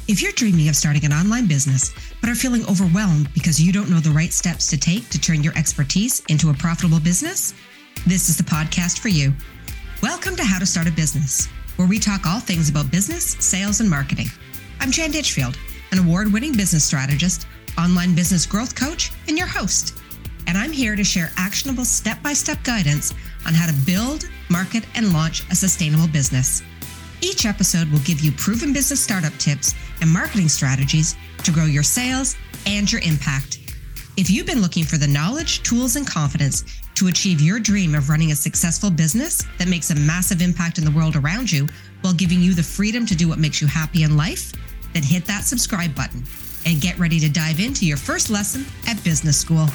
If you're dreaming of starting an online business, but are feeling overwhelmed because you don't know the right steps to take to turn your expertise into a profitable business, this is the podcast for you. Welcome to How to Start a Business, where we talk all things about business, sales, and marketing. I'm Jan Ditchfield, an award-winning business strategist, online business growth coach, and your host. And I'm here to share actionable step-by-step guidance on how to build, market, and launch a sustainable business. Each episode will give you proven business startup tips and marketing strategies to grow your sales and your impact. If you've been looking for the knowledge, tools, and confidence to achieve your dream of running a successful business that makes a massive impact in the world around you while giving you the freedom to do what makes you happy in life, then hit that subscribe button and get ready to dive into your first lesson at business school.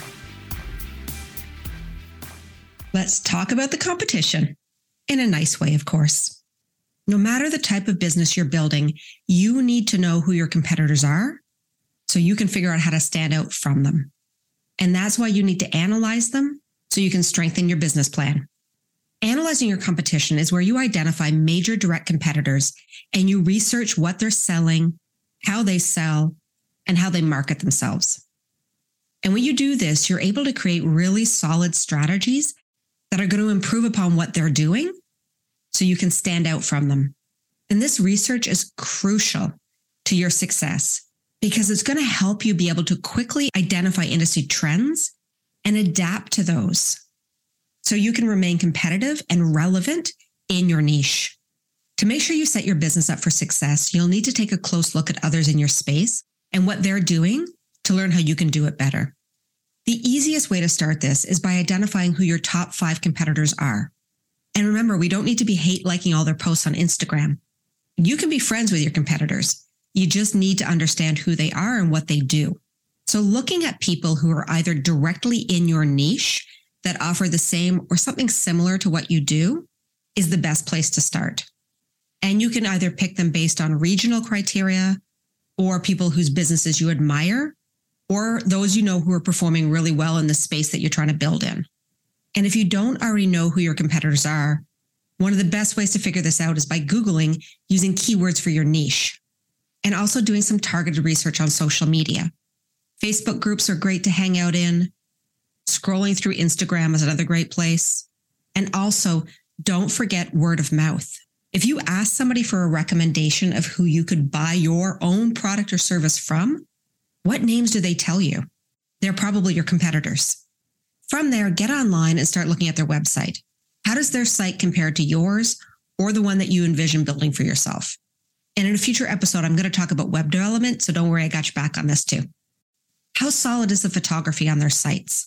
Let's talk about the competition, in a nice way, of course. No matter the type of business you're building, you need to know who your competitors are so you can figure out how to stand out from them. And that's why you need to analyze them so you can strengthen your business plan. Analyzing your competition is where you identify major direct competitors and you research what they're selling, how they sell, and how they market themselves. And when you do this, you're able to create really solid strategies that are going to improve upon what they're doing so you can stand out from them. And this research is crucial to your success because it's going to help you be able to quickly identify industry trends and adapt to those so you can remain competitive and relevant in your niche. To make sure you set your business up for success, you'll need to take a close look at others in your space and what they're doing to learn how you can do it better. The easiest way to start this is by identifying who your top 5 competitors are. And remember, we don't need to be hate-liking all their posts on Instagram. You can be friends with your competitors. You just need to understand who they are and what they do. So looking at people who are either directly in your niche that offer the same or something similar to what you do is the best place to start. And you can either pick them based on regional criteria or people whose businesses you admire or those you know who are performing really well in the space that you're trying to build in. And if you don't already know who your competitors are, one of the best ways to figure this out is by Googling using keywords for your niche and also doing some targeted research on social media. Facebook groups are great to hang out in. Scrolling through Instagram is another great place. And also, don't forget word of mouth. If you ask somebody for a recommendation of who you could buy your own product or service from, what names do they tell you? They're probably your competitors. From there, get online and start looking at their website. How does their site compare to yours or the one that you envision building for yourself? And in a future episode, I'm going to talk about web development, so don't worry, I got your back on this too. How solid is the photography on their sites?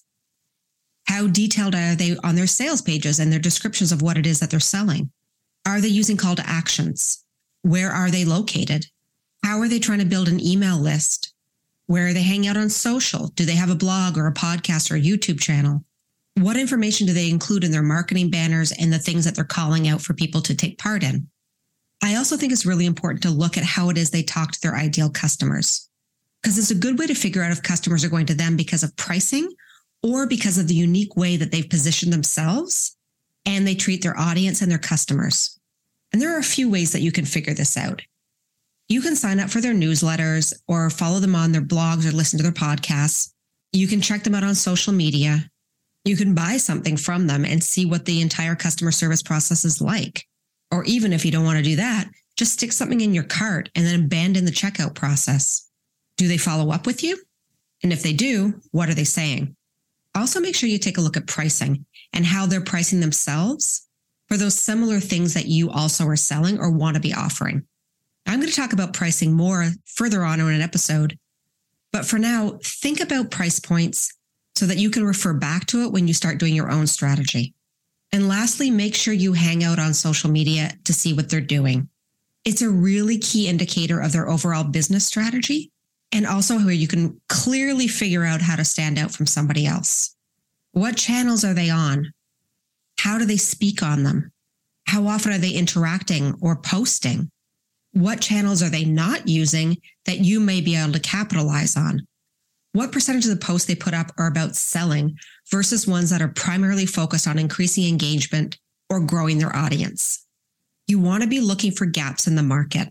How detailed are they on their sales pages and their descriptions of what it is that they're selling? Are they using call to actions? Where are they located? How are they trying to build an email list? Where are they hanging out on social? Do they have a blog or a podcast or a YouTube channel? What information do they include in their marketing banners and the things that they're calling out for people to take part in? I also think it's really important to look at how it is they talk to their ideal customers, because it's a good way to figure out if customers are going to them because of pricing or because of the unique way that they've positioned themselves and they treat their audience and their customers. And there are a few ways that you can figure this out. You can sign up for their newsletters or follow them on their blogs or listen to their podcasts. You can check them out on social media. You can buy something from them and see what the entire customer service process is like. Or even if you don't want to do that, just stick something in your cart and then abandon the checkout process. Do they follow up with you? And if they do, what are they saying? Also, make sure you take a look at pricing and how they're pricing themselves for those similar things that you also are selling or want to be offering. I'm going to talk about pricing more further on in an episode, but for now, think about price points so that you can refer back to it when you start doing your own strategy. And lastly, make sure you hang out on social media to see what they're doing. It's a really key indicator of their overall business strategy and also where you can clearly figure out how to stand out from somebody else. What channels are they on? How do they speak on them? How often are they interacting or posting? What channels are they not using that you may be able to capitalize on? What percentage of the posts they put up are about selling versus ones that are primarily focused on increasing engagement or growing their audience? You want to be looking for gaps in the market.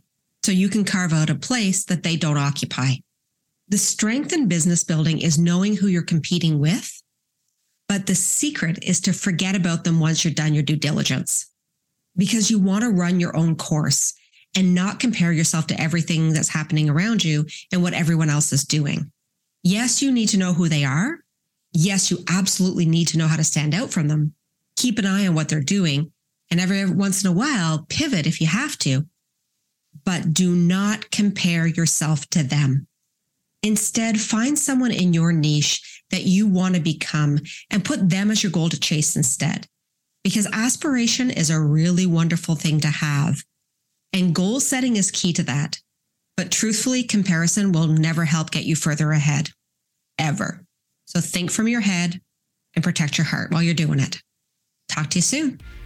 so you can carve out a place that they don't occupy. The strength in business building is knowing who you're competing with, but the secret is to forget about them once you're done your due diligence, because you want to run your own course and not compare yourself to everything that's happening around you and what everyone else is doing. Yes, you need to know who they are. Yes, you absolutely need to know how to stand out from them. Keep an eye on what they're doing, and every once in a while, pivot if you have to. But do not compare yourself to them. Instead, find someone in your niche that you want to become and put them as your goal to chase instead. Because aspiration is a really wonderful thing to have. And goal setting is key to that. But truthfully, comparison will never help get you further ahead, ever. So think from your head and protect your heart while you're doing it. Talk to you soon.